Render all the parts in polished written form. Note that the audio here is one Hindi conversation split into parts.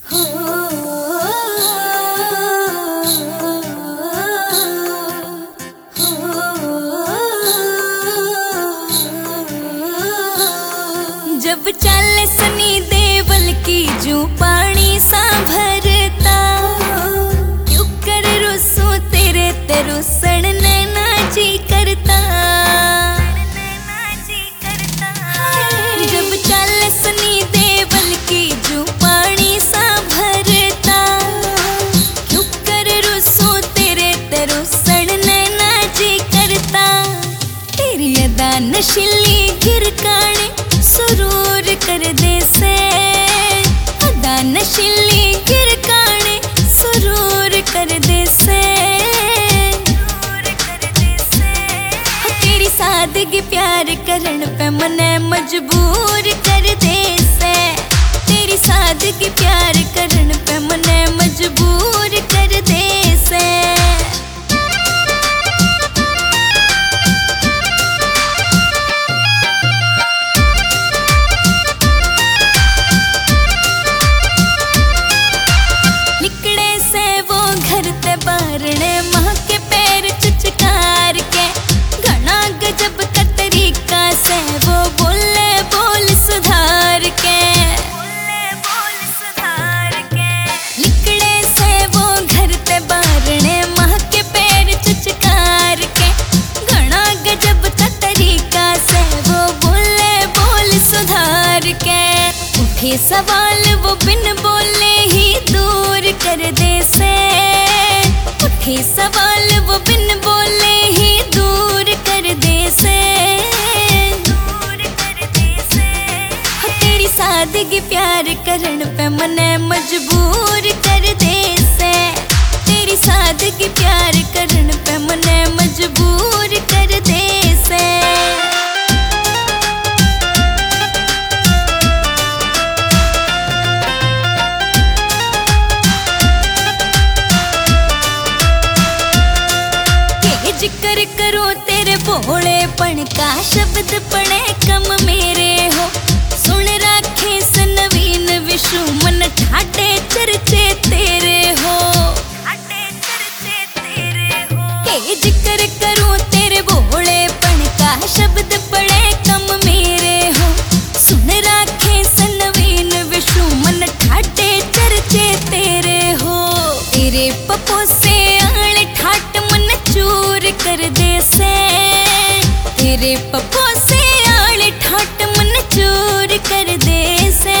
जब चले सनी देवल की जू पानी सा भरता, क्यों कर रुसू तेरे तेरू सड़ नैना जी करता। जब चले सनी देवल की जू पानी सा भरता, क्यों कर रुसू तेरे तेरू सड़ नैना जी करता। तेरी अदा नशीली गिरकाने सुरूर कर दे से, अदा नशीली गिरकाने सुरूर कर दे से। तेरी सादगी प्यार करन पे मने मजबूर कर दे से, तेरी सादगी प्यार करन पे मने मजबूर कर दे से। बारणे माँ के पैर चुचकार के, घना गजब का तरीका से वो बोले बोल सुधार के। निकले से वो घर ते बारणे माँ के पैर चुचकार के, घना गजब का तरीका से वो बोले बोल सुधार के। उठे सवाल वो बिन बोले ही दूर कर दे से, उठे सवाल वो बिन बोले ही दूर कर दे से। तेरी सादगी प्यार करन पे मने मजबूर कर दे से, तेरी सादगी प्यार करन पे मने मजबूर कर दे से। जिक्र करो तेरे भोलेपन का, शब्द पड़े कम मेरे हो। सुन राखे से नवीन विशु मन ठाटे चर्चे तेरे हो। जिक्र करो तेरे भोलेपन का, शब्द पड़े कम मेरे हो। सुन राखे से नवीन विशु मन ठाटे चर्चे तेरे हो। तेरे पपो से आले ठाट मन चूर कर दे से, तेरे पप्पो से आले ठाट मन चूर कर दे से।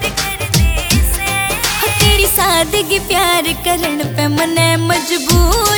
तेरी सादगी प्यार करन पे मने मजबूर